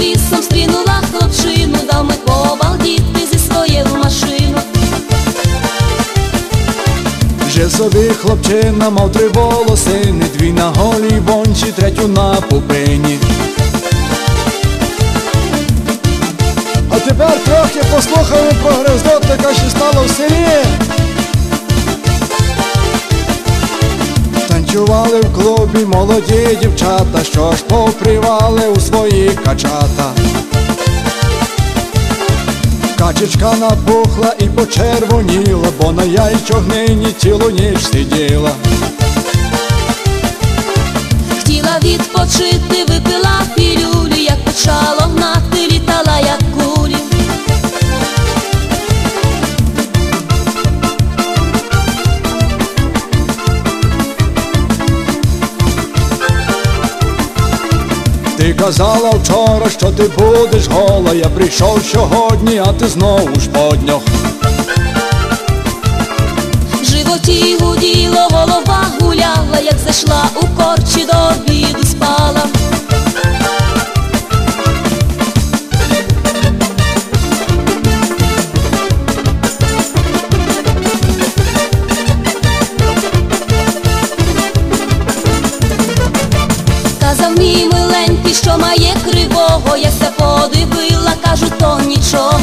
лісом стрінула хлопчину, дав ми побалдіти зі своєю машину. Жив собі хлопчина, мав 3 волосини, 2 на голій бончі, 3 на пупині. А тепер трохи послухаємо про гризотика, що стало в селі. Танцювали в клубі молоді дівчата, що ж попрівали у свої качата. Качечка напухла і почервоніла, бо на яйчогнині цілу ніч сиділа. Хотіла відпочити, випила пілюлі, як почало гнати, літала як кулі. Ти казала вчора, що ти будеш гола, я прийшов сьогодні, а ти знову ж подньох. В животі гуділо, голова гуляла, як зайшла у корчі, до обіду спала. Казав мій миленький, що має кривого, я ся подивила, кажу, то нічого.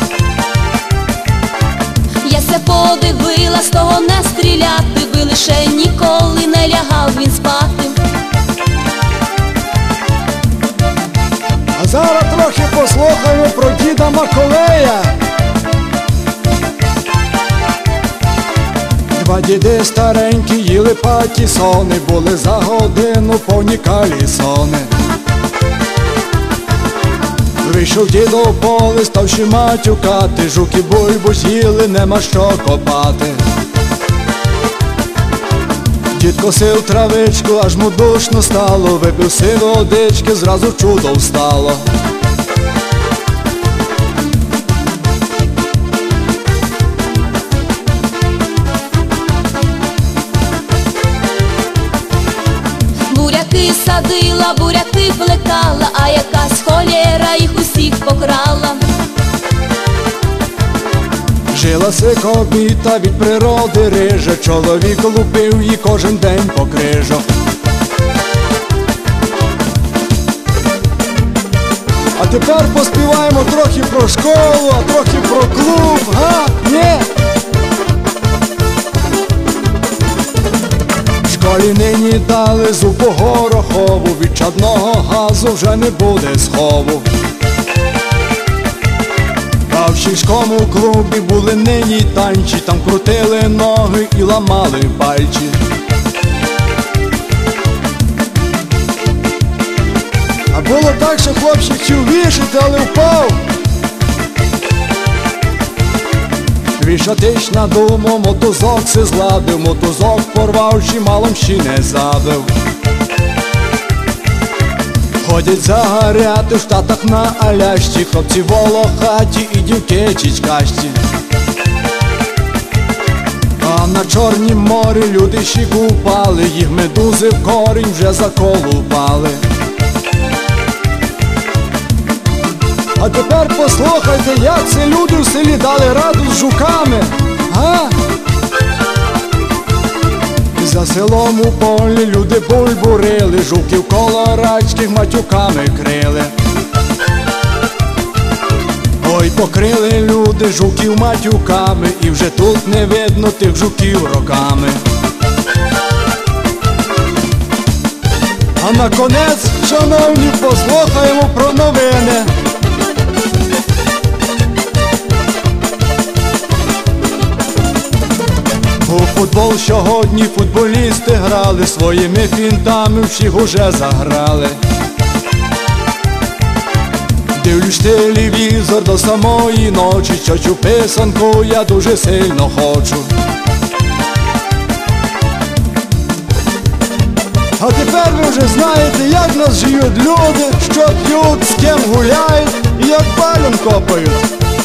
Я ся подивила, з того не стріляти би, лише ніколи не лягав він спати. А зараз трохи послухаємо про діда Маковея. 2 діди старенькі їли патісони, були за годину повні калісони. Вийшов дідо в поле, ставши матюкати, жуки бульбу з'їли, нема що копати. Дід косив травичку, аж му душно стало, випив си водички, зразу чудо встало. Буряки садила, буряки плекала, а якась холєра їх усіх покрала. Жила си кобіта від природи рижа, чоловік лупив її кожен день по крижах. А тепер поспіваємо трохи про школу, а трохи про клуб, га? Ні? В школі нині дали зубу горохову, від чадного газу вже не буде схову. А в сільському клубі були нині танці, там крутили ноги і ламали пальці. А було так, що хлопчик хотів вішати, але впав. Вішатись надумав, мотузок си зладив, мотузок порвав, чималом ще не забив. Ходять загоряти в Штатах на Алясці, хлопці волохаті і дівки чичкасті. А на Чорнім морі люди ще купали, їх медузи в корінь вже заколупали. А тепер послухайте, як ці люди в селі дали раду з жуками, га? За селом у полі люди бульбу рили, жуків колорадських матюками крили. Ой, покрили люди жуків матюками, і вже тут не видно тих жуків роками. А на конець, шановні, послухаємо про новини. У футбол сьогодні футболісти грали, своїми фінтами всіх уже заграли. Дивлюсь телевізор до самої ночі, чочу писанку я дуже сильно хочу. А тепер ви вже знаєте, як нас живуть люди, що п'ють, з ким гуляють і як балюн копають.